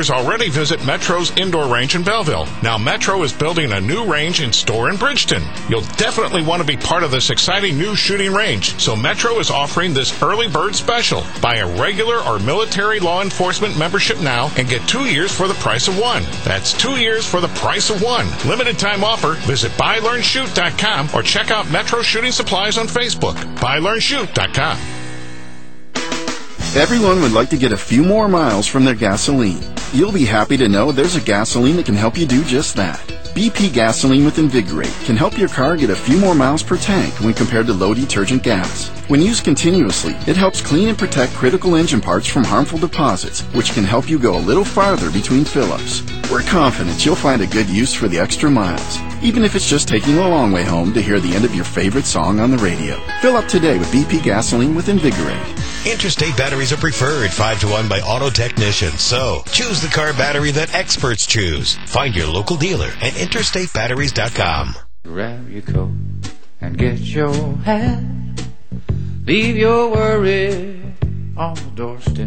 shooters already visit Metro's indoor range in Belleville. Now Metro is building a new range and store in Bridgeton. You'll definitely want to be part of this exciting new shooting range. So Metro is offering this early bird special. Buy a regular or military law enforcement membership now and get 2 years for the price of one. That's 2 years for the price of one. Limited time offer. Visit BuyLearnShoot.com or check out Metro Shooting Supplies on Facebook. BuyLearnShoot.com. Everyone would like to get a few more miles from their gasoline. You'll be happy to know there's a gasoline that can help you do just that. BP Gasoline with Invigorate can help your car get a few more miles per tank when compared to low detergent gas. When used continuously, it helps clean and protect critical engine parts from harmful deposits, which can help you go a little farther between fill-ups. We're confident you'll find a good use for the extra miles, even if it's just taking a long way home to hear the end of your favorite song on the radio. Fill up today with BP Gasoline with Invigorate. Interstate batteries are preferred 5-to-1 by auto technicians, so choose the car battery that experts choose. Find your local dealer at interstatebatteries.com. Grab your coat and get your hat. Leave your worry on the doorstep.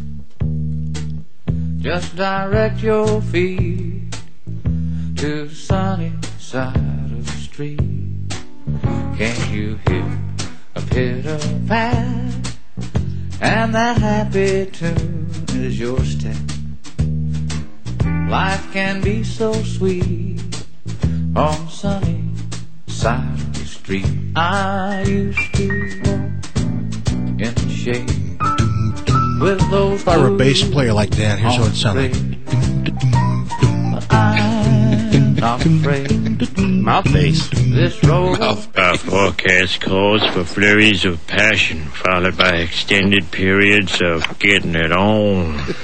Just direct your feet to the sunny side of the street. Can you hear a pitter-pat? And that happy tune is your step. Life can be so sweet on the sunny side of the street. I used to walk in the shade with those. If I were a bass player like that, here's what it sounded like. I'm not afraid. Mouth bass. This road. Our forecast calls for flurries of passion, followed by extended periods of getting it on. If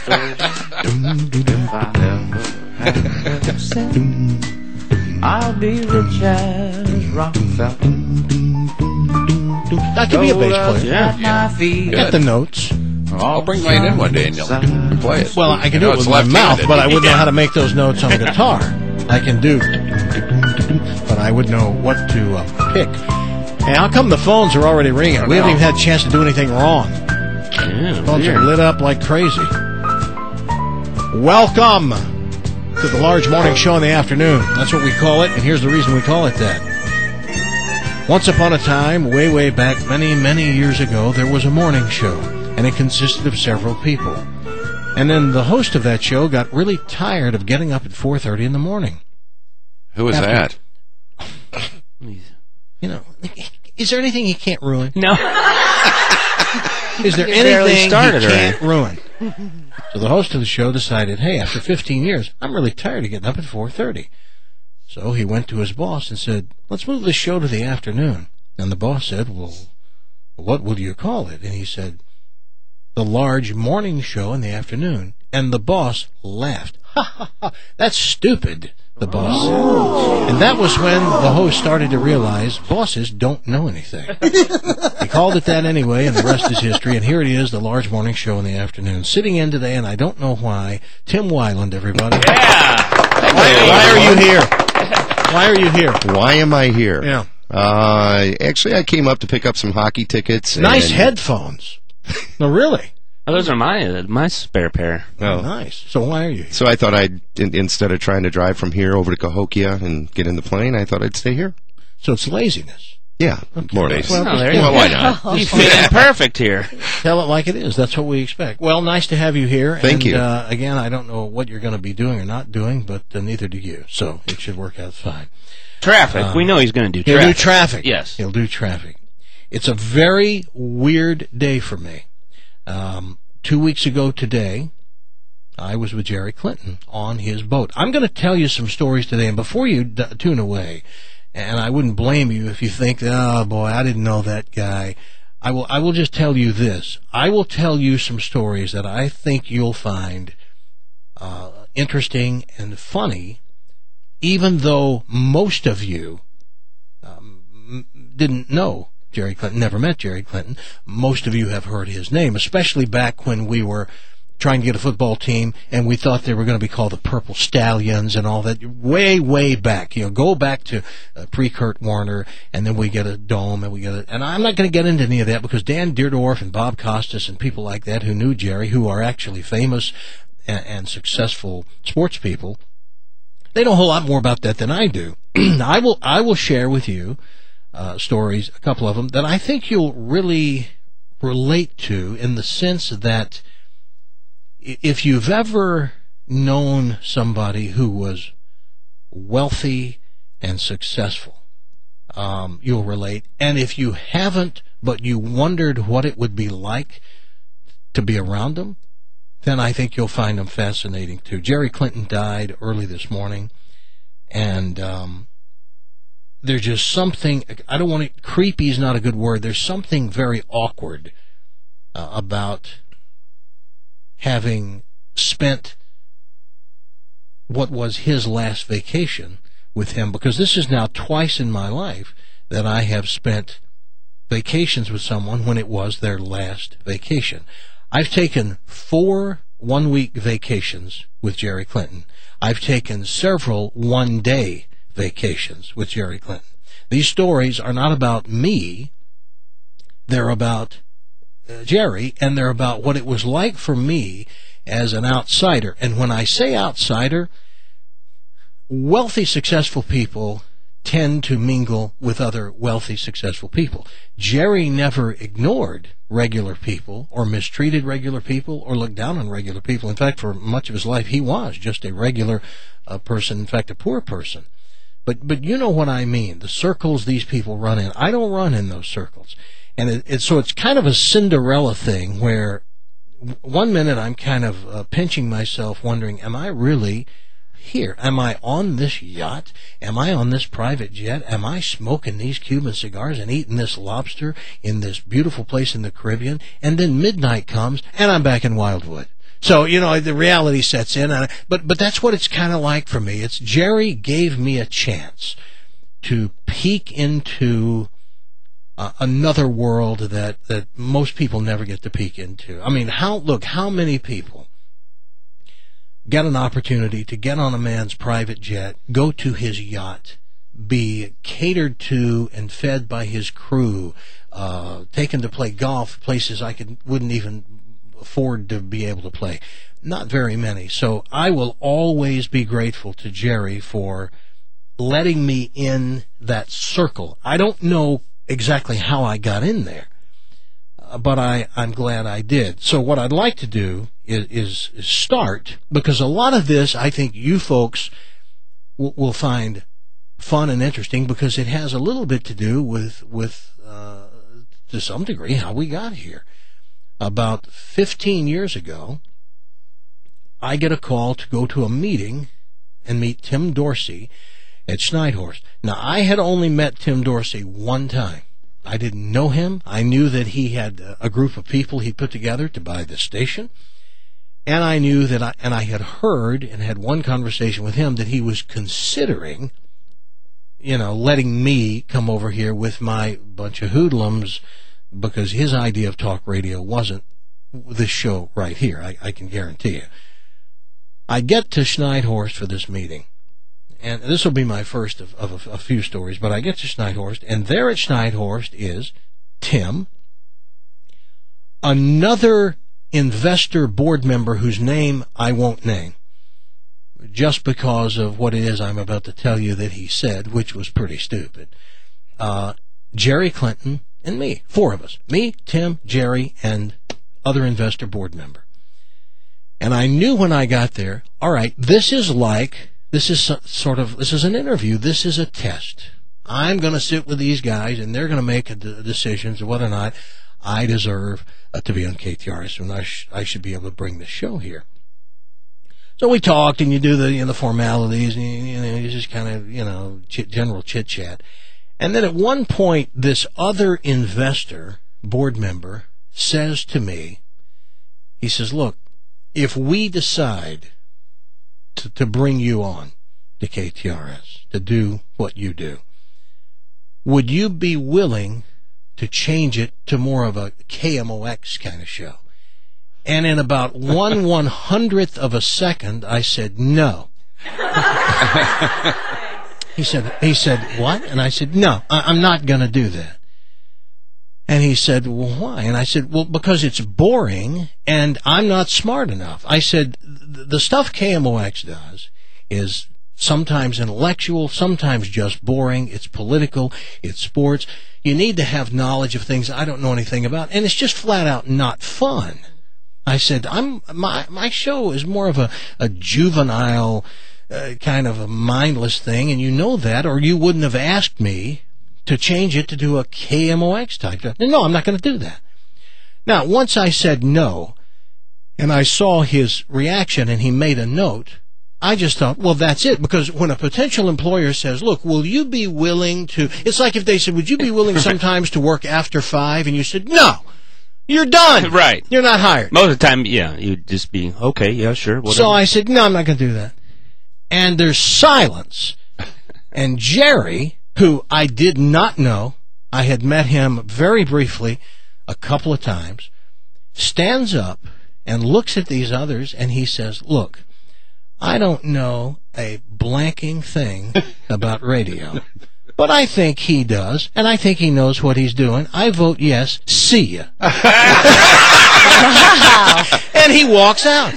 I never had sex, I'll be rich as Rockefeller. That could be a bass player. Yeah. Get the notes. I'll bring mine in one day and you'll play it. Well, I can do it with my mouth, but I wouldn't know how to make those notes on a guitar. I can do, but I would know what to pick. Hey, how come the phones are already ringing? We haven't even had a chance to do anything wrong. Phones are lit up like crazy. Welcome to the Large Morning Show in the afternoon. That's what we call it, and here's the reason we call it that. Once upon a time, way back, many years ago, there was a morning show, and it consisted of several people. And then the host of that show got really tired of getting up at 4:30 in the morning. Who was that? You know, is there anything he can't ruin? No. Is there anything he can't ruin? So the host of the show decided, hey, after 15 years, I'm really tired of getting up at 4:30. So he went to his boss and said, let's move the show to the afternoon. And the boss said, well, what will you call it? And he said, the Large Morning Show in the afternoon. And the boss laughed. Ha, ha, ha, that's stupid, the boss said. And that was when the host started to realize bosses don't know anything. He called it that anyway, and the rest is history. And here it is, the Large Morning Show in the afternoon. Sitting in today, and I don't know why, Tim Weiland, everybody. Yeah! Why are you here? Why are you here? Why am I here? Yeah. Actually, I came up to pick up some hockey tickets. Nice headphones. No, really? Oh, those are my spare pair. Oh, nice. So why are you here? So I thought instead of trying to drive from here over to Cahokia and get in the plane, I thought I'd stay here. So it's laziness. Yeah, okay. More or less. Well, why not? You fit perfect here. Tell it like it is. That's what we expect. Well, nice to have you here. Thank you. Again, I don't know what you're going to be doing or not doing, but neither do you. So it should work out fine. Traffic. We know he's going to do traffic. He'll do traffic. Yes. He'll do traffic. It's a very weird day for me. 2 weeks ago today, I was with Jerry Clinton on his boat. I'm going to tell you some stories today, and before you tune away, and I wouldn't blame you if you think, oh boy, I didn't know that guy. I will just tell you this. I will tell you some stories that I think you'll find interesting and funny, even though most of you didn't know Jerry Clinton, never met Jerry Clinton. Most of you have heard his name, especially back when we were trying to get a football team and we thought they were going to be called the Purple Stallions and all that. Way back. You know, go back to pre-Kurt Warner, and then we get a dome, and I'm not going to get into any of that because Dan Dierdorf and Bob Costas and people like that who knew Jerry, who are actually famous and successful sports people, they know a whole lot more about that than I do. I will share with you stories, a couple of them, that I think you'll really relate to, in the sense that if you've ever known somebody who was wealthy and successful, you'll relate. And if you haven't, but you wondered what it would be like to be around them, then I think you'll find them fascinating too. Jerry Clinton died early this morning, and there's just something, I don't want to, creepy is not a good word, there's something very awkward about having spent what was his last vacation with him, because this is now twice in my life that I have spent vacations with someone when it was their last vacation. I've taken 4 one-week vacations with Jerry Clinton. I've taken several one-day vacations with Jerry Clinton. These stories are not about me. They're about Jerry, and they're about what it was like for me as an outsider. And when I say outsider, wealthy, successful people tend to mingle with other wealthy, successful people. Jerry never ignored regular people or mistreated regular people or looked down on regular people. In fact, for much of his life, he was just a regular person, in fact, a poor person. But you know what I mean, the circles these people run in. I don't run in those circles. And so it's kind of a Cinderella thing where one minute I'm kind of pinching myself wondering, am I really here? Am I on this yacht? Am I on this private jet? Am I smoking these Cuban cigars and eating this lobster in this beautiful place in the Caribbean? And then midnight comes, and I'm back in Wildwood. So, you know, the reality sets in. But that's what it's kind of like for me. It's Jerry gave me a chance to peek into another world that most people never get to peek into. I mean, how many people get an opportunity to get on a man's private jet, go to his yacht, be catered to and fed by his crew, taken to play golf places I wouldn't even afford to be able to play? Not very many. So I will always be grateful to Jerry for letting me in that circle. I don't know exactly how I got in there, but I'm glad I did. So what I'd like to do is start, because a lot of this I think you folks will find fun and interesting, because it has a little bit to do with to some degree how we got here. About 15 years ago, I get a call to go to a meeting and meet Tim Dorsey at Schneidhorst. Now, I had only met Tim Dorsey one time. I didn't know him. I knew that he had a group of people he put together to buy the station. And I knew that I had heard and had one conversation with him that he was considering, letting me come over here with my bunch of hoodlums, because his idea of talk radio wasn't this show right here, I can guarantee you. I get to Schneidhorst for this meeting, and this will be my first of a few stories, but I get to Schneidhorst, and there at Schneidhorst is Tim, another investor board member whose name I won't name, just because of what it is I'm about to tell you that he said, which was pretty stupid. Jerry Clinton and me, 4 of us. Me, Tim, Jerry, and other investor board member. And I knew when I got there, all right, this is an interview. This is a test. I'm going to sit with these guys, and they're going to make decisions of whether or not I deserve to be on KTRS, and I should be able to bring the show here. So we talked, and you do the formalities, and you just kind of, general chit-chat. And then at one point, this other investor board member says to me, he says, look, if we decide to bring you on to KTRS, to do what you do, would you be willing to change it to more of a KMOX kind of show? And in about 1/100th of a second, I said, no. He said, what? And I said, no, I'm not going to do that. And he said, well, why? And I said, well, because it's boring and I'm not smart enough. I said, the stuff KMOX does is sometimes intellectual, sometimes just boring. It's political, it's sports. You need to have knowledge of things I don't know anything about, and it's just flat out not fun. I said, my show is more of a juvenile kind of a mindless thing, and you know that, or you wouldn't have asked me to change it to do a KMOX type. No, I'm not going to do that. Now, once I said no, and I saw his reaction, and he made a note, I just thought, well, that's it, because when a potential employer says, look, will you be willing to, it's like if they said, would you be willing sometimes to work after 5, and you said, no, you're done. Right. You're not hired. Most of the time, yeah, you'd just be, okay, yeah, sure, whatever. So I said, no, I'm not going to do that. And there's silence. And Jerry, who I did not know, I had met him very briefly a couple of times, stands up and looks at these others, and he says, look, I don't know a blanking thing about radio, but I think he does, and I think he knows what he's doing. I vote yes. See ya. And he walks out.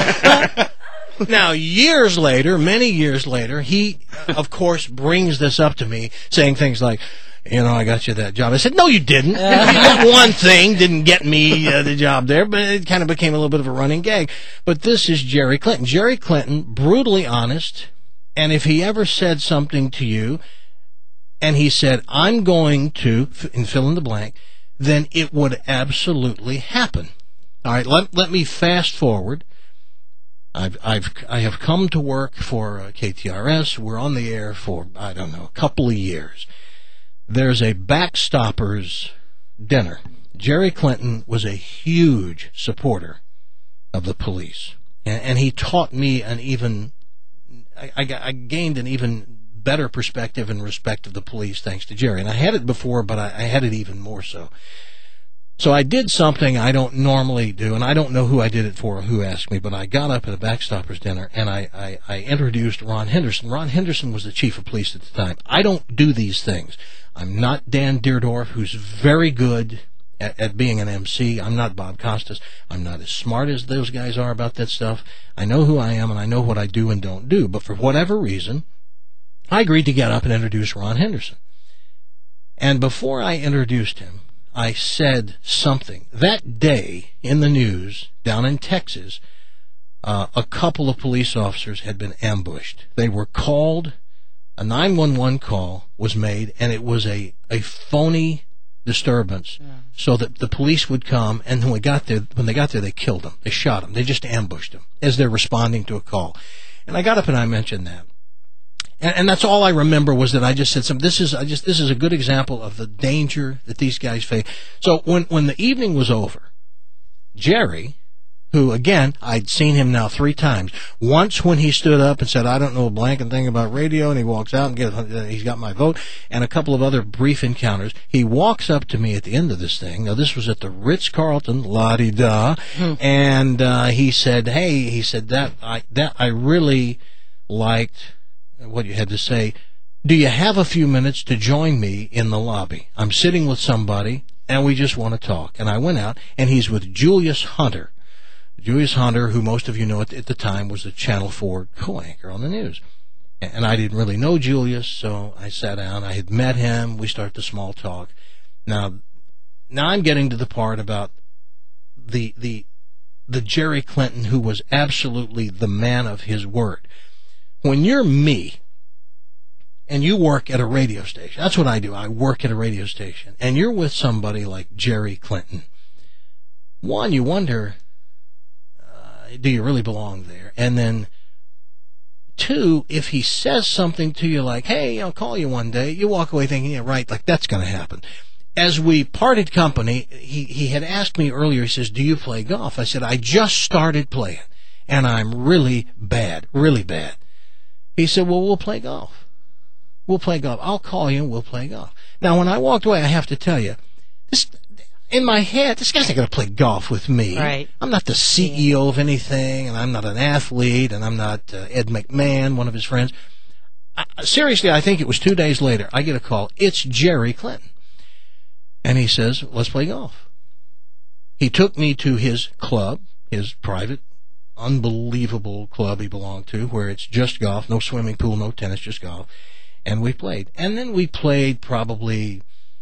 Now, years later, many years later, he, of course, brings this up to me, saying things like, you know, I got you that job. I said, no, you didn't. That one thing didn't get me the job there, but it kind of became a little bit of a running gag. But this is Jerry Clinton. Jerry Clinton, brutally honest, and if he ever said something to you, and he said, I'm going to, and fill in the blank, then it would absolutely happen. All right, let me fast forward. I have come to work for KTRS. We're on the air for, I don't know, a couple of years. There's a Backstoppers dinner. Jerry Clinton was a huge supporter of the police, and he taught me I gained an even better perspective and respect of the police thanks to Jerry. And I had it before, but I had it even more so. So I did something I don't normally do, and I don't know who I did it for or who asked me, but I got up at a Backstoppers dinner, and I introduced Ron Henderson. Ron Henderson was the chief of police at the time. I don't do these things. I'm not Dan Deerdorf, who's very good at being an MC. I'm not Bob Costas. I'm not as smart as those guys are about that stuff. I know who I am, and I know what I do and don't do. But for whatever reason, I agreed to get up and introduce Ron Henderson. And before I introduced him, I said something. That day in the news down in Texas, a couple of police officers had been ambushed. They were called. A 911 call was made, and it was a phony disturbance, so that the police would come, and when they got there, they killed them. They shot them. They just ambushed them as they're responding to a call. And I got up and I mentioned that. And that's all I remember was that I just said something. This is a good example of the danger that these guys face. So when the evening was over, Jerry, who, again, I'd seen him now 3 times. Once when he stood up and said, I don't know a blanking thing about radio, and he walks out and he's got my vote, and a couple of other brief encounters. He walks up to me at the end of this thing. Now, this was at the Ritz-Carlton, la-di-da, and he said, that I really liked what you had to say. Do you have a few minutes to join me in the lobby? I'm sitting with somebody, and we just want to talk. And I went out, and he's with Julius Hunter. Julius Hunter, who most of you know at the time was the Channel 4 co-anchor on the news. And I didn't really know Julius, so I sat down. I had met him. We started the small talk. Now I'm getting to the part about the Jerry Clinton who was absolutely the man of his word. When you're me, and you work at a radio station, that's what I do. I work at a radio station, and you're with somebody like Jerry Clinton. One, you wonder, do you really belong there? And then, 2, if he says something to you like, hey, I'll call you one day, you walk away thinking, yeah, right, like that's going to happen. As we parted company, he had asked me earlier, he says, do you play golf? I said, I just started playing, and I'm really bad. He said, well, we'll play golf. We'll play golf. I'll call you and we'll play golf. Now, when I walked away, I have to tell you, in my head, this guy's not going to play golf with me. Right. I'm not the CEO of anything, and I'm not an athlete, and I'm not Ed McMahon, one of his friends. Seriously, I think it was 2 days later, I get a call. It's Jerry Clinton. And he says, let's play golf. He took me to his club, his private, unbelievable club he belonged to, where it's just golf, no swimming pool, no tennis, just golf. And we played. And then we played probably,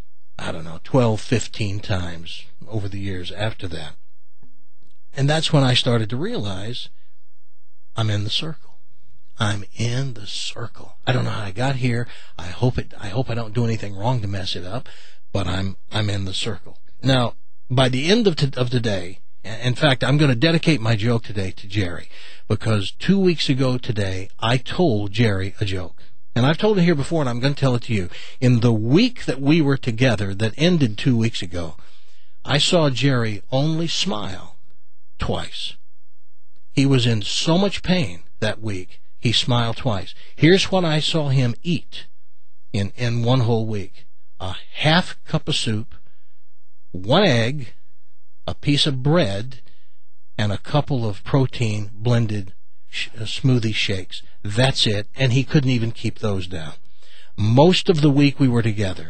12, 15 times over the years after that. And that's when I started to realize I'm in the circle. I'm in the circle. I don't know how I got here. I hope I don't do anything wrong to mess it up, but I'm in the circle. Now, by the end of the day, in fact, I'm going to dedicate my joke today to Jerry, because 2 weeks ago today, I told Jerry a joke. And I've told it here before, and I'm going to tell it to you. In the week that we were together, that ended 2 weeks ago, I saw Jerry only smile twice. He was in so much pain that week, he smiled twice. Here's what I saw him eat in one whole week. A half cup of soup, 1 egg, a piece of bread, and a couple of protein blended smoothie shakes. That's it, and he couldn't even keep those down. Most of the week we were together,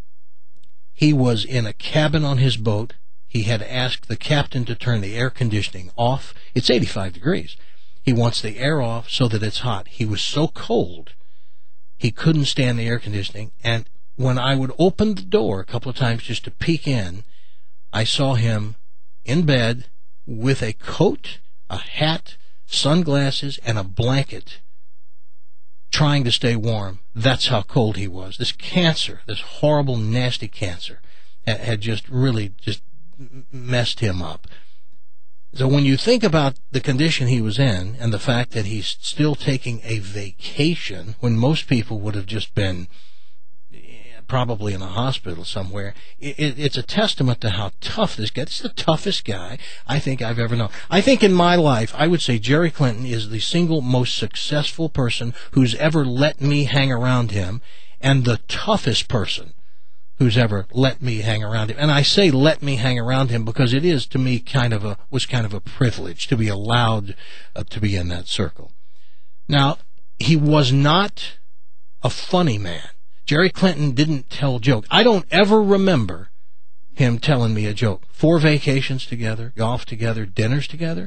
he was in a cabin on his boat. He had asked the captain to turn the air conditioning off. It's 85 degrees. He wants the air off so that it's hot. He was so cold, he couldn't stand the air conditioning. And when I would open the door a couple of times just to peek in, I saw him in bed with a coat, a hat, sunglasses, and a blanket, trying to stay warm. That's how cold he was. This cancer, this horrible, nasty cancer, had just really messed him up. So when you think about the condition he was in and the fact that he's still taking a vacation when most people would have just been probably in a hospital somewhere, it's a testament to how tough this guy is. This is the toughest guy I think I've ever known. I think in my life, I would say Jerry Clinton is the single most successful person who's ever let me hang around him, and the toughest person who's ever let me hang around him. And I say let me hang around him because it is, to me, was kind of a privilege to be allowed to be in that circle. Now, he was not a funny man. Jerry Clinton didn't tell jokes. I don't ever remember him telling me a joke. 4 vacations together, golf together, dinners together.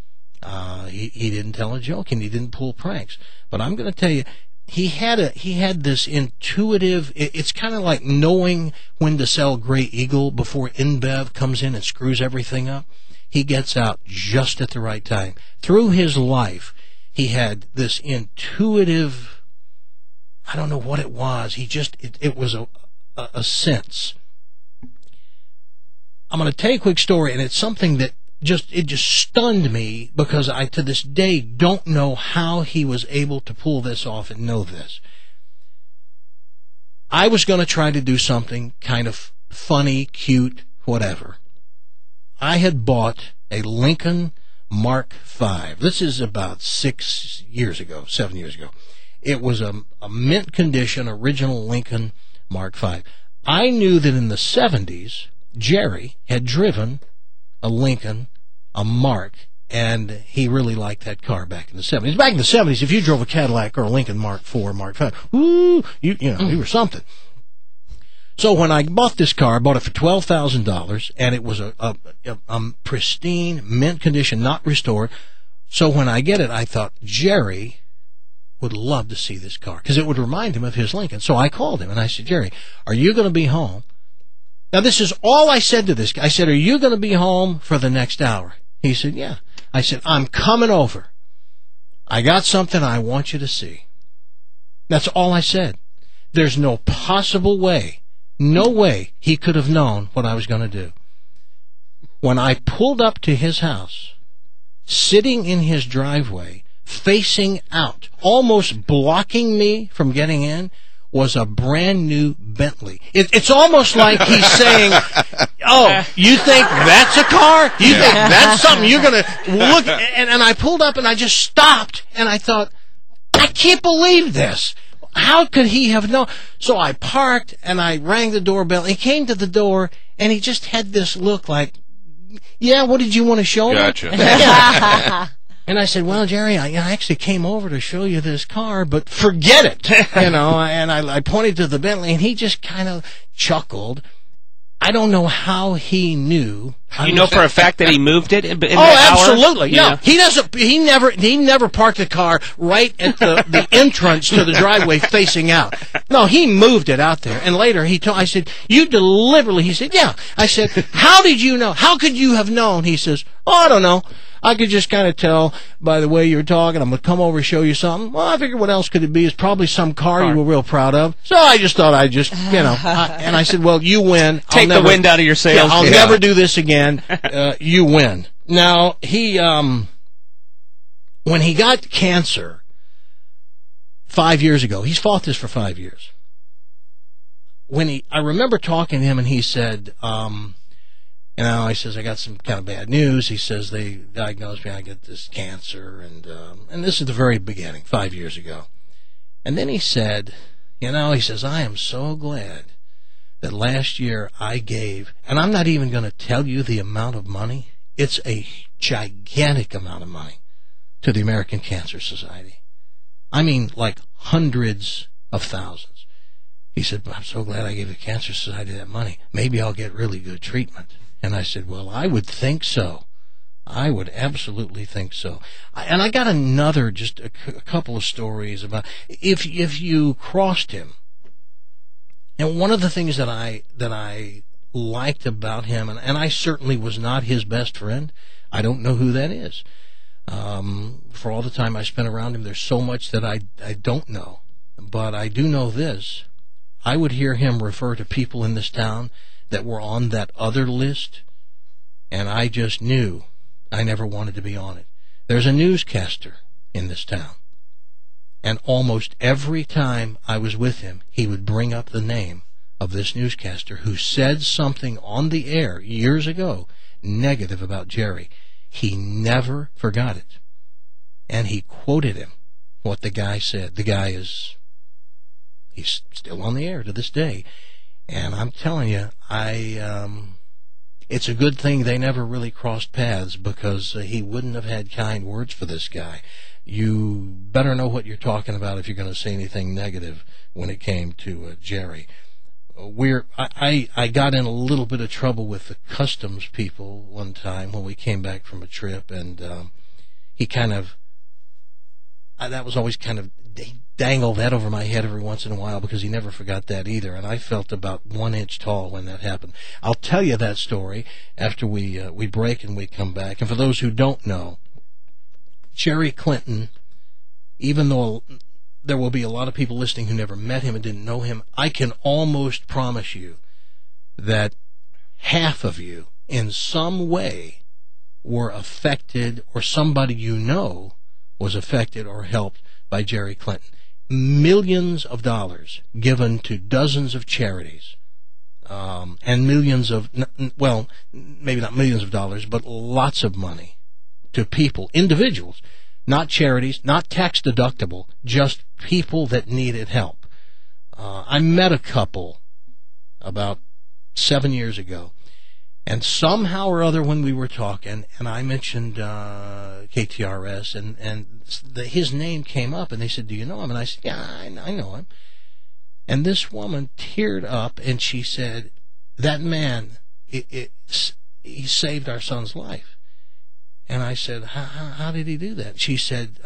He didn't tell a joke, and he didn't pull pranks. But I'm going to tell you, he had this intuitive, it's kind of like knowing when to sell Grey Eagle before InBev comes in and screws everything up. He gets out just at the right time. Through his life, he had this intuitive, I don't know what it was. It was a sense. I'm going to tell you a quick story, and it's something that just stunned me, because I, to this day, don't know how he was able to pull this off and know this. I was going to try to do something kind of funny, cute, whatever. I had bought a Lincoln Mark V. This is about 7 years ago. It was a mint condition, original Lincoln Mark V. I knew that in the 70s, Jerry had driven a Lincoln, a Mark, and he really liked that car back in the 70s. Back in the 70s, if you drove a Cadillac or a Lincoln Mark IV or Mark V, woo, you were something. So when I bought this car, I bought it for $12,000, and it was a pristine, mint condition, not restored. So when I get it, I thought, Jerry would love to see this car, because it would remind him of his Lincoln. So I called him, and I said, Jerry, are you going to be home? Now, this is all I said to this guy. I said, are you going to be home for the next hour? He said, yeah. I said, I'm coming over. I got something I want you to see. That's all I said. There's no possible way, no way he could have known what I was going to do. When I pulled up to his house, sitting in his driveway, facing out, almost blocking me from getting in, was a brand new Bentley. It's almost like he's saying, oh, you think that's a car? You think that's something you're going to look at? And I pulled up and I just stopped, and I thought, I can't believe this. How could he have known? So I parked and I rang the doorbell. He came to the door and he just had this look like, yeah, what did you want to show me? Gotcha. And I said, well, Jerry, I actually came over to show you this car, but forget it, And I pointed to the Bentley, and he just kind of chuckled. I don't know how he knew. You know for a fact that he moved it in absolutely. Hour? No, he doesn't. He never parked the car right at the entrance to the driveway facing out. No, he moved it out there. And later I said, you deliberately, he said, yeah. I said, how did you know? How could you have known? He says, I don't know. I could just kind of tell by the way you're talking. I'm going to come over and show you something. Well, I figured what else could it be? It's probably some car you were real proud of. So I just thought and I said, well, you win. Take the wind out of your sails. I'll never do this again. You win. Now, he, when he got cancer 5 years ago, he's fought this for 5 years. I remember talking to him and he said, he says, I got some kind of bad news. He says, they diagnosed me, I get this cancer, and this is the very beginning, 5 years ago. And then he said, he says, I am so glad that last year I gave, and I'm not even going to tell you the amount of money. It's a gigantic amount of money to the American Cancer Society. I mean, like hundreds of thousands. He said, I'm so glad I gave the Cancer Society that money. Maybe I'll get really good treatment. And I said, well, I would think so. I would absolutely think so. And I got another, just a couple of stories about if you crossed him. And one of the things that I liked about him, and I certainly was not his best friend. I don't know who that is. For all the time I spent around him, there's so much that I don't know. But I do know this. I would hear him refer to people in this town that were on that other list, and I just knew I never wanted to be on it. There's a newscaster in this town, and almost every time I was with him, he would bring up the name of this newscaster who said something on the air years ago negative about Jerry. He never forgot it, and he quoted him, what the guy said. The guy he's still on the air to this day. And I'm telling you, it's a good thing they never really crossed paths, because he wouldn't have had kind words for this guy. You better know what you're talking about if you're going to say anything negative when it came to Jerry. I got in a little bit of trouble with the customs people one time when we came back from a trip, and he kind of, that was always kind of dangle that over my head every once in a while, because he never forgot that either, and I felt about 1 inch tall when that happened. I'll tell you that story after we break and we come back. And for those who don't know, Jerry Clinton, even though there will be a lot of people listening who never met him and didn't know him, I can almost promise you that half of you in some way were affected, or somebody you know was affected or helped by Jerry Clinton. Millions of dollars given to dozens of charities, and millions of, well, maybe not millions of dollars, but lots of money to people, individuals, not charities, not tax deductible, just people that needed help. I met a couple about 7 years ago, and somehow or other when we were talking, and I mentioned KTRS, and his name came up, and they said, do you know him? And I said, yeah, I know him. And this woman teared up, and she said, that man, he saved our son's life. And I said, how did he do that? She said,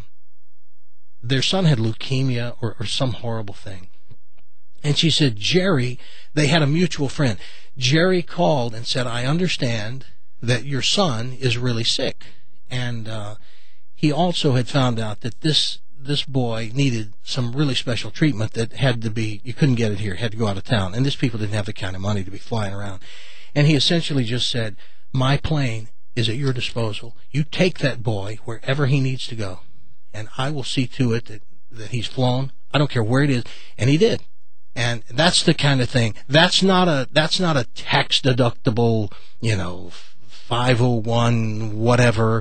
their son had leukemia or some horrible thing. And she said, Jerry, they had a mutual friend. Jerry called and said, I understand that your son is really sick. And he also had found out that this boy needed some really special treatment that had to be, you couldn't get it here, had to go out of town. And these people didn't have the kind of money to be flying around. And he essentially just said, my plane is at your disposal. You take that boy wherever he needs to go, and I will see to it that he's flown. I don't care where it is. And he did. And that's the kind of thing. That's not a tax deductible, 501 whatever.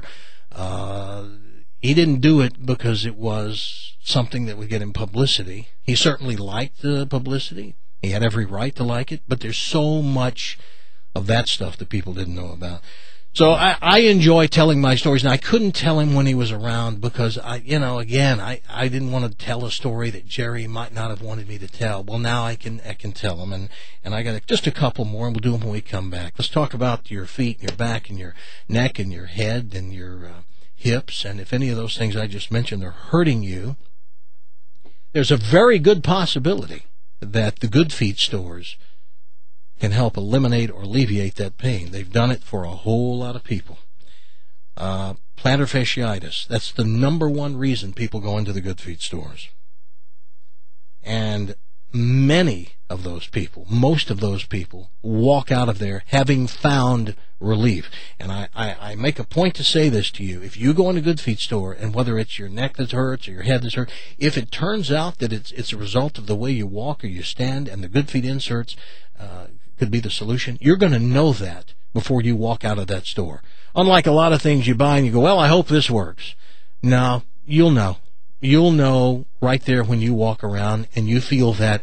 He didn't do it because it was something that would get him publicity. He certainly liked the publicity. He had every right to like it, but there's so much of that stuff that people didn't know about. So I enjoy telling my stories, and I couldn't tell him when he was around because I didn't want to tell a story that Jerry might not have wanted me to tell. Well, now I can tell him, and I got just a couple more, and we'll do them when we come back. Let's talk about your feet, and your back, and your neck, and your head, and your hips, and if any of those things I just mentioned are hurting you, there's a very good possibility that the Good Feet stores can help eliminate or alleviate that pain. They've done it for a whole lot of people. Plantar fasciitis, that's the number one reason people go into the Good Feet stores. And many of those people, most of those people, walk out of there having found relief. And I make a point to say this to you. If you go in a Good Feet store, and whether it's your neck that hurts or your head that's hurt, if it turns out that it's a result of the way you walk or you stand, and the Good Feet inserts could be the solution, you're going to know that before you walk out of that store. Unlike a lot of things you buy and you go, well, I hope this works. No, you'll know. You'll know right there when you walk around and you feel that,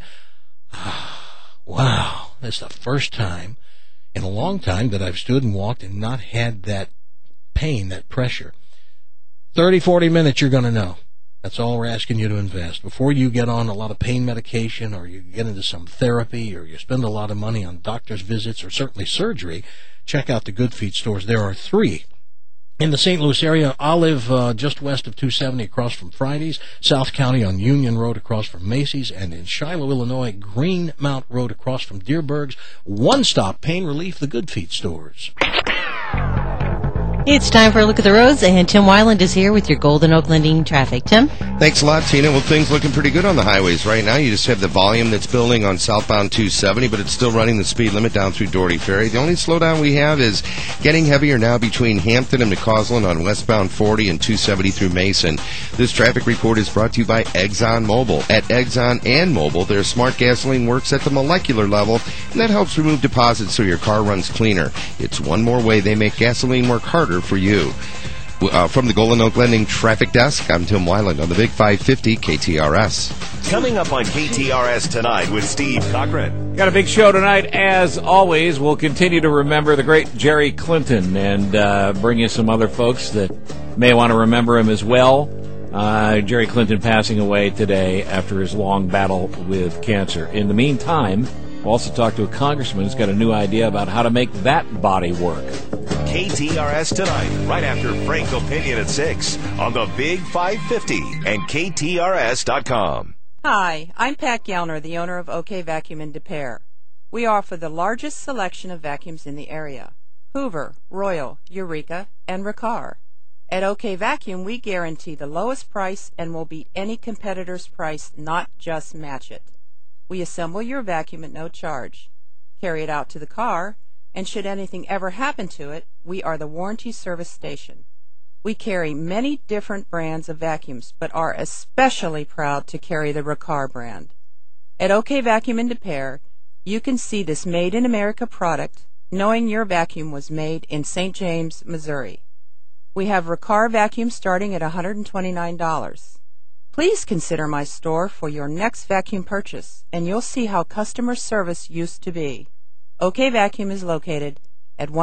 wow, that's the first time in a long time that I've stood and walked and not had that pain, that pressure. 30, 40 minutes, you're going to know. That's all we're asking you to invest. Before you get on a lot of pain medication, or you get into some therapy, or you spend a lot of money on doctor's visits, or certainly surgery, check out the Good Feet stores. There are 3 in the St. Louis area. Olive, just west of 270 across from Fridays, South County on Union Road across from Macy's, and in Shiloh, Illinois, Greenmount Road across from Deerberg's. One-stop pain relief, the Good Feet stores. It's time for a look at the roads, and Tim Weiland is here with your Golden Oak Lending traffic. Tim? Thanks a lot, Tina. Well, things looking pretty good on the highways right now. You just have the volume that's building on southbound 270, but it's still running the speed limit down through Doherty Ferry. The only slowdown we have is getting heavier now between Hampton and McCausland on westbound 40 and 270 through Mason. This traffic report is brought to you by ExxonMobil. At Exxon and Mobil, their smart gasoline works at the molecular level, and that helps remove deposits so your car runs cleaner. It's one more way they make gasoline work harder for you. From the Golden Oak Lending Traffic Desk, I'm Tim Weiland on the Big 550 KTRS. Coming up on KTRS tonight with Steve Cochran. Got a big show tonight, as always. We'll continue to remember the great Jerry Clinton and bring you some other folks that may want to remember him as well. Jerry Clinton passing away today after his long battle with cancer. In the meantime, we'll also talk to a congressman who's got a new idea about how to make that body work. KTRS tonight, right after Frank Opinion at 6 on the Big 550 and KTRS.com. Hi, I'm Pat Gellner, the owner of OK Vacuum in Des Peres. We offer the largest selection of vacuums in the area: Hoover, Royal, Eureka, and Riccar. At OK Vacuum, we guarantee the lowest price and will beat any competitor's price, not just match it. We assemble your vacuum at no charge, carry it out to the car, and should anything ever happen to it, we are the warranty service station. We carry many different brands of vacuums, but are especially proud to carry the Riccar brand. At OK Vacuum in Des Peres, you can see this made-in-America product, knowing your vacuum was made in St. James, Missouri. We have Riccar vacuums starting at $129. Please consider my store for your next vacuum purchase, and you'll see how customer service used to be. OK Vacuum is located at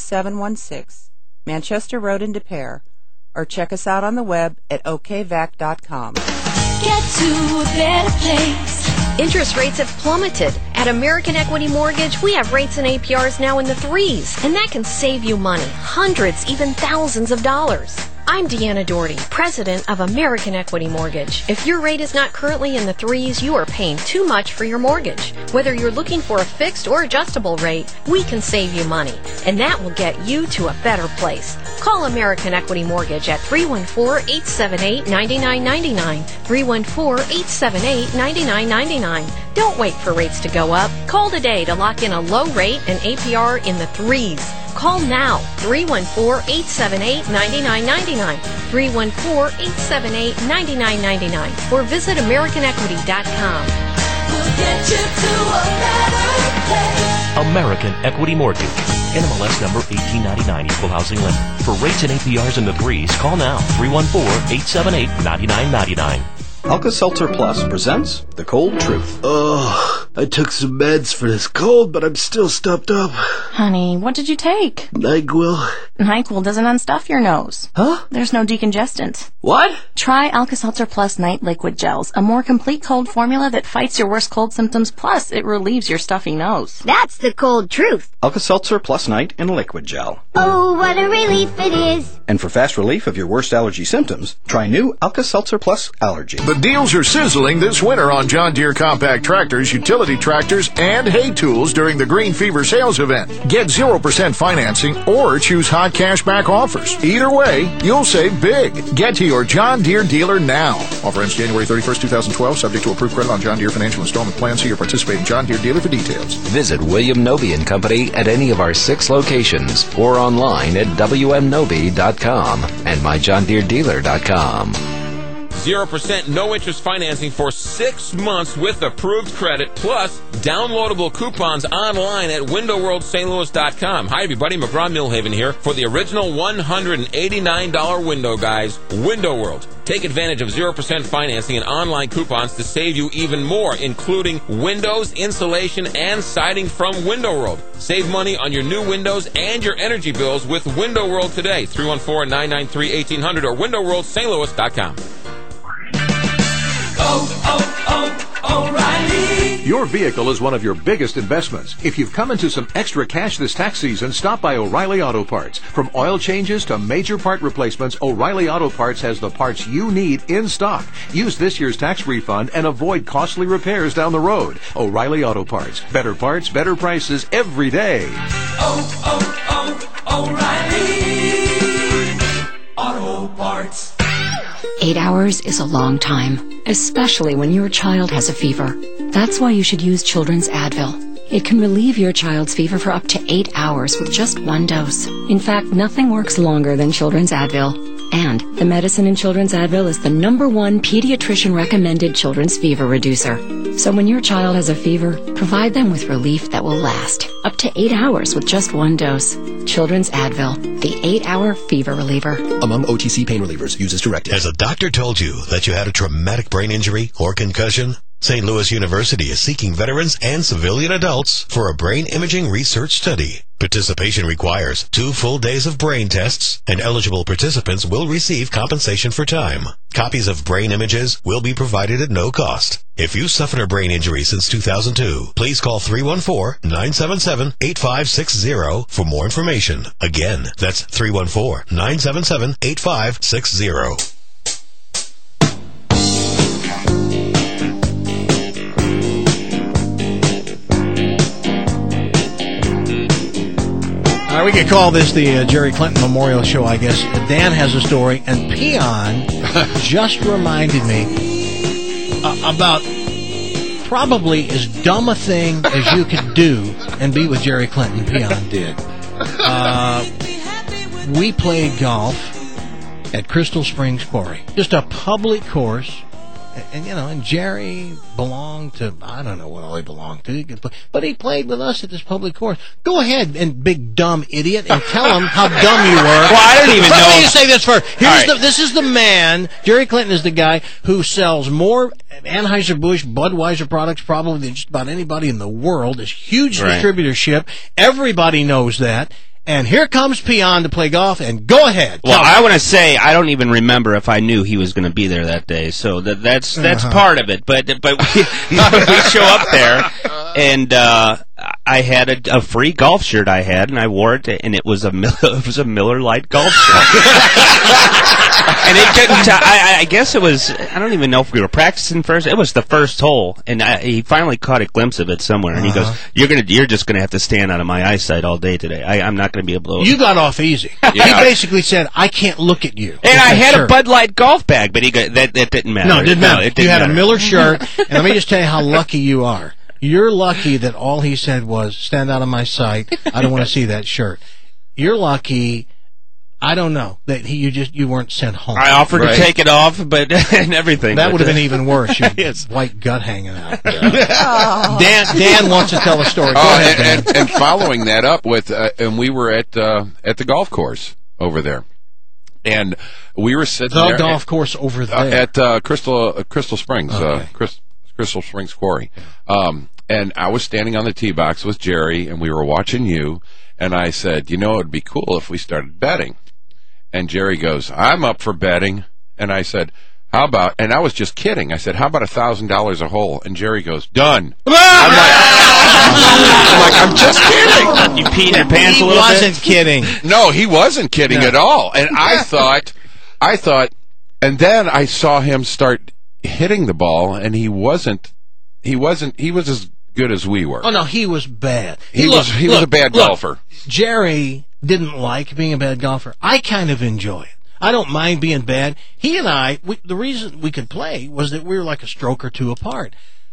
11716 Manchester Road in Des Peres, or check us out on the web at okvac.com. Get to a better place. Interest rates have plummeted. At American Equity Mortgage, we have rates and APRs now in the 3s, and that can save you money, hundreds, even thousands of dollars. I'm Deanna Doherty, president of American Equity Mortgage. If your rate is not currently in the 3s, you are paying too much for your mortgage. Whether you're looking for a fixed or adjustable rate, we can save you money, and that will get you to a better place. Call American Equity Mortgage at 314-878-9999, 314-878-9999. Don't wait for rates to go up. Call today to lock in a low rate and APR in the 3s. Call now, 314-878-9999, 314-878-9999, or visit AmericanEquity.com. We'll get you to a better place. American Equity Mortgage. NMLS number 1899, Equal Housing Lender. For rates and APRs in the 3s, call now, 314-878-9999. Alka-Seltzer Plus presents The Cold Truth. Oh, I took some meds for this cold, but I'm still stuffed up. Honey, what did you take? NyQuil. NyQuil doesn't unstuff your nose. Huh? There's no decongestant. What? Try Alka-Seltzer Plus Night Liquid Gels, a more complete cold formula that fights your worst cold symptoms, plus it relieves your stuffy nose. That's the cold truth. Alka-Seltzer Plus Night in liquid gel. Oh, what a relief it is. And for fast relief of your worst allergy symptoms, try new Alka-Seltzer Plus Allergy. The deals are sizzling this winter on John Deere compact tractors, utility tractors, and hay tools during the Green Fever sales event. Get 0% financing or choose hot cashback offers. Either way, you'll save big. Get to your John Deere dealer now. Offer ends January 31st, 2012, subject to approved credit on John Deere financial installment plan. See your participating John Deere dealer for details. Visit William Novy & Company at any of our 6 locations or online at WMNovy.com and MyJohnDeereDealer.com. 0% no-interest financing for 6 months with approved credit, plus downloadable coupons online at WindowWorldSt.Louis.com. Hi, everybody. McGraw-Millhaven here for the original $189 window, guys. Window World. Take advantage of 0% financing and online coupons to save you even more, including windows, insulation, and siding from Window World. Save money on your new windows and your energy bills with Window World today. 314-993-1800 or WindowWorldSt.Louis.com. O'Reilly. Your vehicle is one of your biggest investments. If you've come into some extra cash this tax season, stop by O'Reilly Auto Parts. From oil changes to major part replacements, O'Reilly Auto Parts has the parts you need in stock. Use this year's tax refund and avoid costly repairs down the road. O'Reilly Auto Parts. Better parts, better prices every day. O'Reilly Auto Parts. 8 hours is a long time, especially when your child has a fever. That's why you should use Children's Advil. It can relieve your child's fever for up to 8 hours with just 1 dose. In fact, nothing works longer than Children's Advil. And the medicine in Children's Advil is the #1 pediatrician-recommended children's fever reducer. So when your child has a fever, provide them with relief that will last up to 8 hours with just 1 dose. Children's Advil, the 8-hour fever reliever. Among OTC pain relievers, use as directed. Has a doctor told you that you had a traumatic brain injury or concussion? St. Louis University is seeking veterans and civilian adults for a brain imaging research study. Participation requires 2 full days of brain tests, and eligible participants will receive compensation for time. Copies of brain images will be provided at no cost. If you suffered a brain injury since 2002, please call 314-977-8560 for more information. Again, that's 314-977-8560. All right, we could call this the Jerry Clinton Memorial Show, I guess. Dan has a story, and Peon just reminded me about probably as dumb a thing as you could do and be with Jerry Clinton. Peon did. We played golf at Crystal Springs Quarry, just a public course. And Jerry belonged to, I don't know what all he belonged to, but he played with us at this public course. Go ahead, and big dumb idiot, and tell him how dumb you were. Well, I don't even know. Let me say this first. This is the man, Jerry Clinton is the guy who sells more Anheuser-Busch, Budweiser products probably than just about anybody in the world. This huge distributorship. Everybody knows that. And here comes Peon to play golf, and go ahead. Well, I want to say I don't even remember if I knew he was going to be there that day, so that's part of it. But we show up there, and I had a free golf shirt I had, and I wore it, and it was a Miller Lite golf shirt. And it didn't. I guess it was. I don't even know if we were practicing first. It was the first hole, and he finally caught a glimpse of it somewhere. And he goes, "You're just gonna have to stand out of my eyesight all day today. I'm not gonna be able to." You got off easy. He basically said, "I can't look at you." And I had a Bud Light golf bag, but that didn't matter. No, it didn't matter. It didn't you had matter. a Miller shirt, and let me just tell you how lucky you are. You're lucky that all he said was, "Stand out of my sight. I don't want to see that shirt." You're lucky. I don't know that you weren't sent home. I offered to take it off, but and everything. That would have been even worse. Your white gut hanging out. Dan wants to tell a story. Go ahead, Dan. And following that up with, and we were at the golf course over there, and we were sitting there. The golf course over there at Crystal Springs, Crystal Springs Quarry. And I was standing on the tee box with Jerry, and we were watching you. And I said, it would be cool if we started betting. And Jerry goes, I'm up for betting. And I said, how about, and I was just kidding. I said, how about $1,000 a hole? And Jerry goes, done. I'm just kidding. You peed your pants a little bit? He wasn't kidding. No, he wasn't kidding at all. And I thought, and then I saw him start hitting the ball, and he was as good as we were. Oh, no, he was bad. He was a bad golfer. Jerry didn't like being a bad golfer. I kind of enjoy it. I don't mind being bad. He and I, the reason we could play was that we were like a stroke or two apart.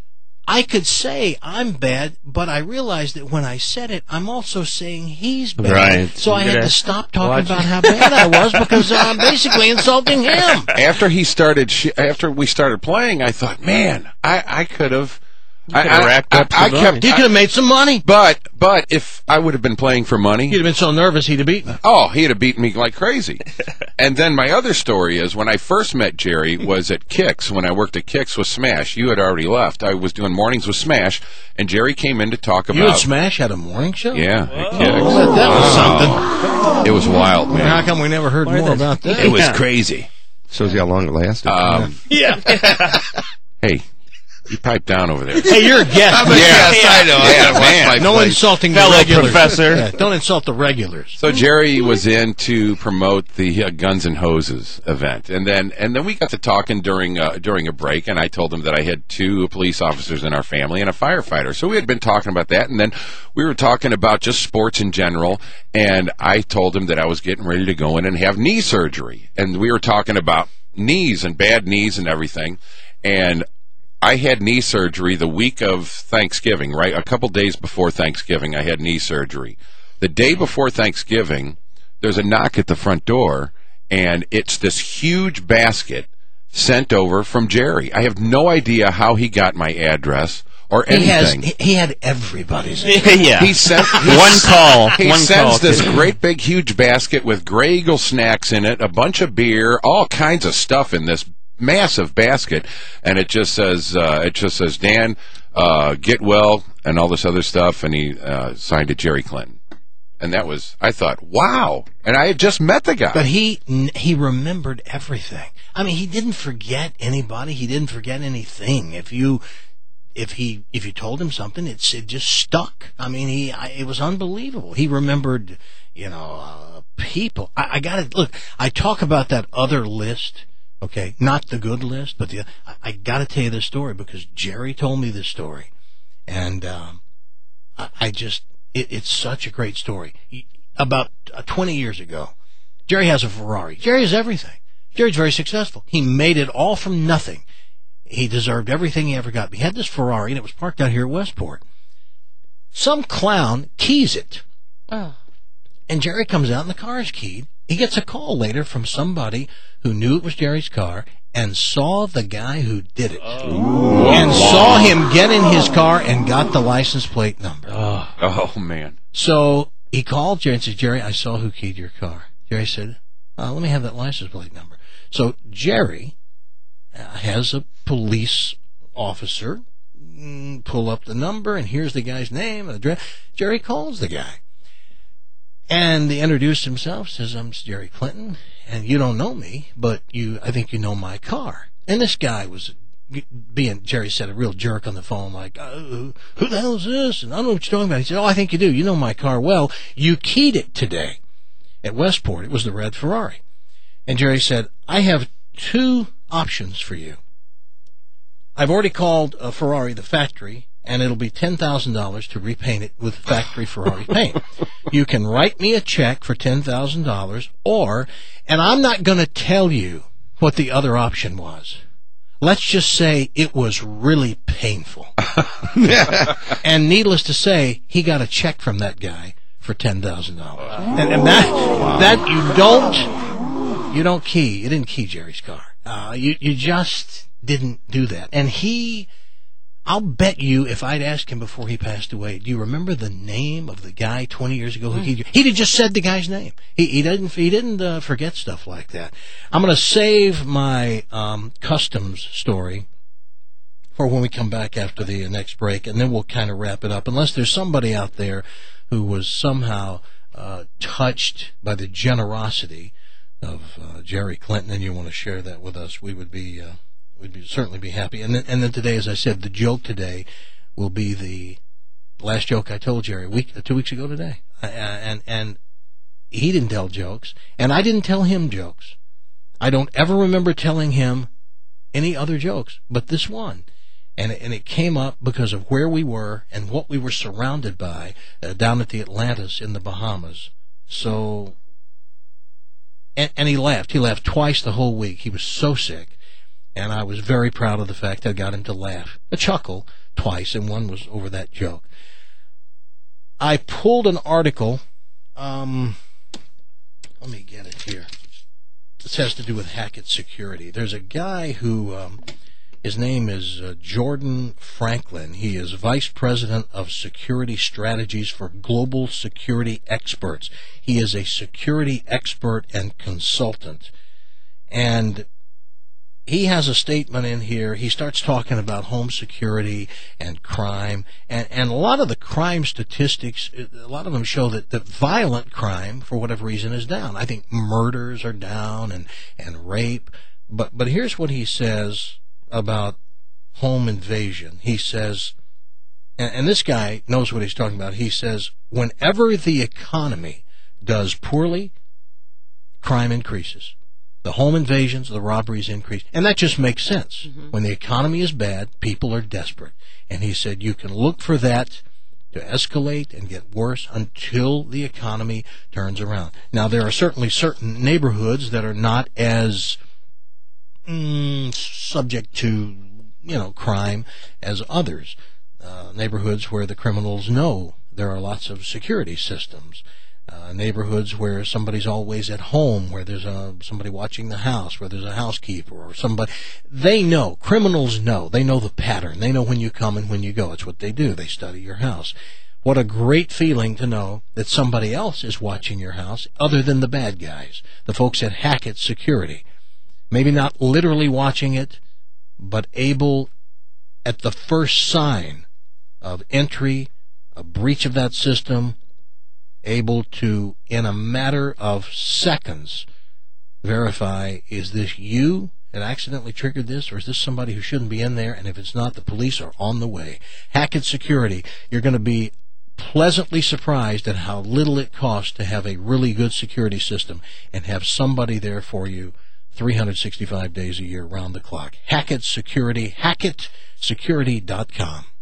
I could say I'm bad, but I realized that when I said it, I'm also saying he's bad. Right. So I had to stop talking about how bad I was because I'm basically insulting him. After we started playing, I thought, man, I could have. I racked up some money. He could have made some money. But if I would have been playing for money... He'd have been so nervous he'd have beaten me. Oh, he'd have beaten me like crazy. And then my other story is when I first met Jerry was at Kicks, when I worked at Kicks with Smash. You had already left. I was doing mornings with Smash, and Jerry came in to talk about... You and Smash had a morning show? Yeah, at Kicks. That was something. It was wild, man. How come we never heard more about that? It was crazy. Shows you how long it lasted. Yeah. Hey... You pipe down over there. Hey, you're a guest. Yes, I know. I gotta watch my no place. Insulting the Fellow regulars. professor. Yeah, don't insult the regulars. So Jerry was in to promote the Guns and Hoses event, and then we got to talking during a break, and I told him that I had 2 police officers in our family and a firefighter. So we had been talking about that, and then we were talking about just sports in general, and I told him that I was getting ready to go in and have knee surgery, and we were talking about knees and bad knees and everything, and I had knee surgery the week of Thanksgiving, right? A couple days before Thanksgiving, I had knee surgery. The day before Thanksgiving, there's a knock at the front door, and it's this huge basket sent over from Jerry. I have no idea how he got my address or anything. He had everybody's. Yeah. He sent one call. He sends this great big huge basket with Grey Eagle snacks in it, a bunch of beer, all kinds of stuff in this massive basket, and it just says Dan, get well, and all this other stuff, and he signed it Jerry Clinton, and that was, I thought, wow, and I had just met the guy, but he remembered everything. I mean, he didn't forget anybody. He didn't forget anything. If you told him something, it just stuck. I mean, it was unbelievable. He remembered, people. I got to look. I talk about that other list. Okay, not the good list, but I got to tell you this story because Jerry told me this story, and it's such a great story. About 20 years ago, Jerry has a Ferrari. Jerry has everything. Jerry's very successful. He made it all from nothing. He deserved everything he ever got. He had this Ferrari, and it was parked out here at Westport. Some clown keys it, and Jerry comes out, and the car is keyed. He gets a call later from somebody who knew it was Jerry's car and saw the guy who did it. And saw him get in his car and got the license plate number. Oh man. So he called Jerry and said, Jerry, I saw who keyed your car. Jerry said, let me have that license plate number. So Jerry has a police officer pull up the number, and here's the guy's name and address. Jerry calls the guy. And he introduced himself, says, I'm Jerry Clinton, and you don't know me, but I think you know my car. And this guy was, Jerry said, a real jerk on the phone, like, who the hell is this? And I don't know what you're talking about. He said, I think you do. You know my car well. You keyed it today at Westport. It was the red Ferrari. And Jerry said, I have 2 options for you. I've already called Ferrari, the factory, and it'll be $10,000 to repaint it with factory Ferrari paint. You can write me a check for $10,000, and I'm not going to tell you what the other option was. Let's just say it was really painful. And needless to say, he got a check from that guy for $10,000. And that you don't key. You didn't key Jerry's car. You just didn't do that. And I'll bet you if I'd asked him before he passed away, do you remember the name of the guy 20 years ago who keyed you? He'd have just said the guy's name. He didn't forget stuff like that. I'm going to save my customs story for when we come back after the next break, and then we'll kind of wrap it up. Unless there's somebody out there who was somehow touched by the generosity of Jerry Clinton, and you want to share that with us, we'd certainly be happy. And then today, as I said, the joke today will be the last joke I told Jerry 2 weeks ago today. And he didn't tell jokes, and I didn't tell him jokes. I don't ever remember telling him any other jokes but this one. And it came up because of where we were and what we were surrounded by down at the Atlantis in the Bahamas. So, and he laughed. He laughed twice the whole week. He was so sick. And I was very proud of the fact that I got him to laugh, a chuckle, twice, and one was over that joke. I pulled an article. Let me get it here. This has to do with Hackett Security. There's a guy who, his name is Jordan Franklin. He is Vice President of Security Strategies for Global Security Experts. He is a security expert and consultant. And he has a statement in here. He starts talking about home security and crime, and a lot of the crime statistics, a lot of them show that violent crime, for whatever reason, is down. I think murders are down and rape. But here's what he says about home invasion. He says, and this guy knows what he's talking about. He says, whenever the economy does poorly, crime increases. The home invasions, the robberies increase. And that just makes sense. Mm-hmm. When the economy is bad, people are desperate. And he said you can look for that to escalate and get worse until the economy turns around. Now, there are certainly certain neighborhoods that are not as subject to, crime as others. Neighborhoods where the criminals know there are lots of security systems. Neighborhoods where somebody's always at home, where there's somebody watching the house, where there's a housekeeper or somebody. They know. Criminals know. They know the pattern. They know when you come and when you go. It's what they do. They study your house. What a great feeling to know that somebody else is watching your house other than the bad guys, the folks at Hackett Security. Maybe not literally watching it, but able at the first sign of entry, a breach of that system, able to, in a matter of seconds, verify, is this you that accidentally triggered this, or is this somebody who shouldn't be in there? And if it's not, the police are on the way. Hackett Security, you're going to be pleasantly surprised at how little it costs to have a really good security system and have somebody there for you 365 days a year, round the clock. Hackett Security, HackettSecurity.com.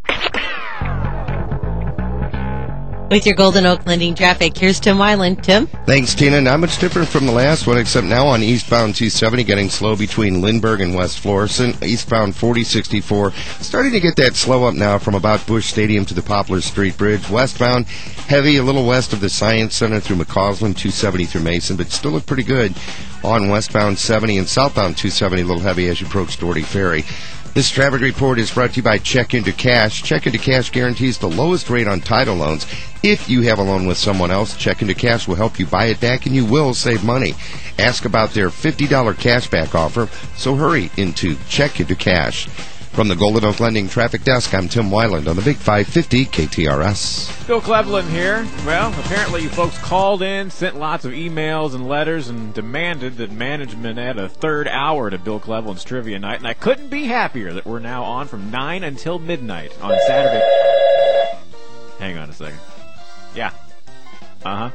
With your Golden Oak Lending traffic, here's Tim Weiland. Tim? Thanks, Tina. Not much different from the last one, except now on eastbound 270, getting slow between Lindbergh and West Florissant. Eastbound 4064, starting to get that slow up now from about Busch Stadium to the Poplar Street Bridge. Westbound, heavy a little west of the Science Center through McCausland, 270 through Mason, but still look pretty good on westbound 70 and southbound 270, a little heavy as you approach Doherty Ferry. This traffic report is brought to you by Check Into Cash. Check Into Cash guarantees the lowest rate on title loans. If you have a loan with someone else, Check Into Cash will help you buy it back, and you will save money. Ask about their $50 cashback offer, so hurry into Check Into Cash. From the Golden Oak Lending Traffic Desk, I'm Tim Weiland on the Big 550 KTRS. Bill Cleveland here. Well, apparently you folks called in, sent lots of emails and letters, and demanded that management add a third hour to Bill Cleveland's Trivia Night, and I couldn't be happier that we're now on from 9 until midnight on Saturday. Hang on a second. Yeah. Uh-huh.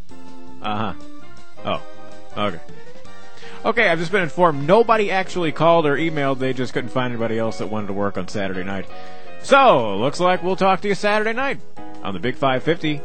Oh, okay. Okay, I've just been informed nobody actually called or emailed. They just couldn't find anybody else that wanted to work on Saturday night. So, looks like we'll talk to you Saturday night on the Big 550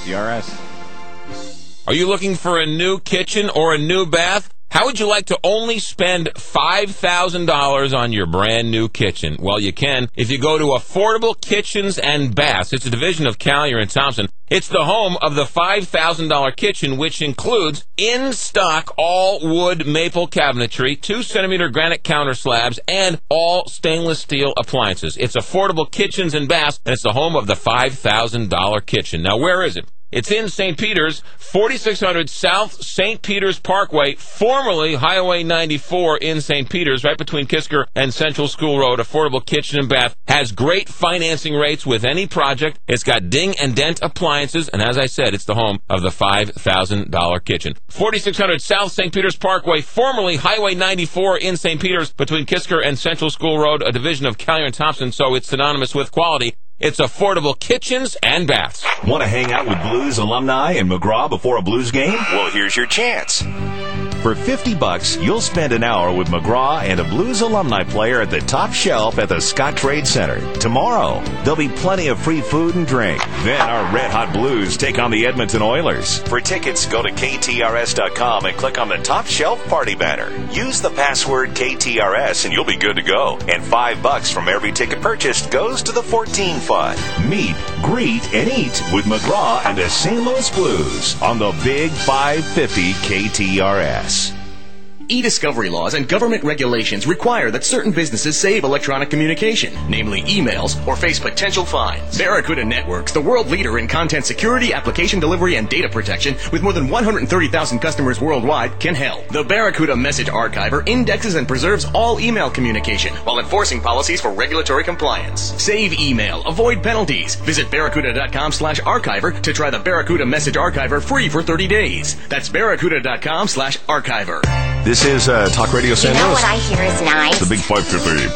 KTRS. Are you looking for a new kitchen or a new bath? How would you like to only spend $5,000 on your brand new kitchen? Well, you can if you go to Affordable Kitchens and Baths. It's a division of Collier and Thompson. It's the home of the $5,000 kitchen, which includes in-stock all-wood maple cabinetry, 2-centimeter granite counter slabs, and all stainless steel appliances. It's Affordable Kitchens and Baths, and it's the home of the $5,000 kitchen. Now, where is it? It's in St. Peters, 4600 South St. Peters Parkway, formerly Highway 94 in St. Peters, right between Kisker and Central School Road. Affordable kitchen and bath. Has great financing rates with any project. It's got ding and dent appliances, and as I said, it's the home of the $5,000 kitchen. 4600 South St. Peters Parkway, formerly Highway 94 in St. Peters, between Kisker and Central School Road, a division of Callier & Thompson, so it's synonymous with quality. It's affordable kitchens and baths. Want to hang out with Blues alumni in McGraw before a Blues game? Well, here's your chance. For $50, you'll spend an hour with McGraw and a Blues alumni player at the top shelf at the Scott Trade Center. Tomorrow, there'll be plenty of free food and drink. Then our Red Hot Blues take on the Edmonton Oilers. For tickets, go to KTRS.com and click on the top shelf party banner. Use the password KTRS and you'll be good to go. And $5 from every ticket purchased goes to the 14 Fund. Meet, greet, and eat with McGraw and the St. Louis Blues on the Big 550 KTRS. E-discovery laws and government regulations require that certain businesses save electronic communication, namely emails, or face potential fines. Barracuda Networks, the world leader in content security, application delivery, and data protection, with more than 130,000 customers worldwide, can help. The Barracuda Message Archiver indexes and preserves all email communication while enforcing policies for regulatory compliance. Save email, avoid penalties. Visit barracuda.com/archiver to try the Barracuda Message Archiver free for 30 days. That's barracuda.com/archiver. This is Talk Radio St. Louis. You know what I hear is nice? The Big 550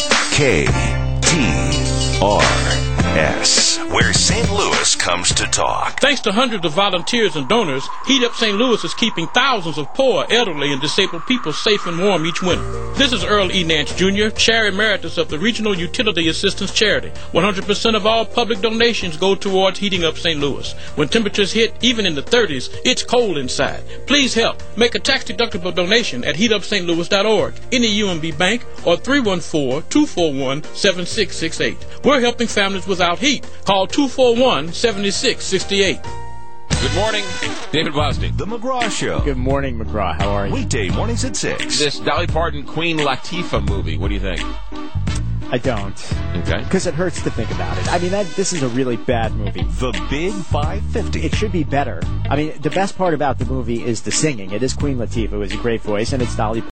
KTRS, where St. Louis comes to talk. Thanks to hundreds of volunteers and donors, Heat Up St. Louis is keeping thousands of poor, elderly, and disabled people safe and warm each winter. This is Earl E. Nance Jr., Chair Emeritus of the Regional Utility Assistance Charity. 100% of all public donations go towards heating up St. Louis. When temperatures hit even in the 30s, it's cold inside. Please help. Make a tax-deductible donation at heatupstlouis.org, any UMB bank, or 314-241-7668. We're helping families without heat. Call 241-7668. Good morning, David Boston. The McGraw Show. Good morning, McGraw. How are you? Weekday mornings at 6. This Dolly Parton Queen Latifah movie, what do you think? I don't. Okay. Because it hurts to think about it. I mean, this is a really bad movie. The Big 550. It should be better. I mean, the best part about the movie is the singing. It is Queen Latifah, who has a great voice, and it's Dolly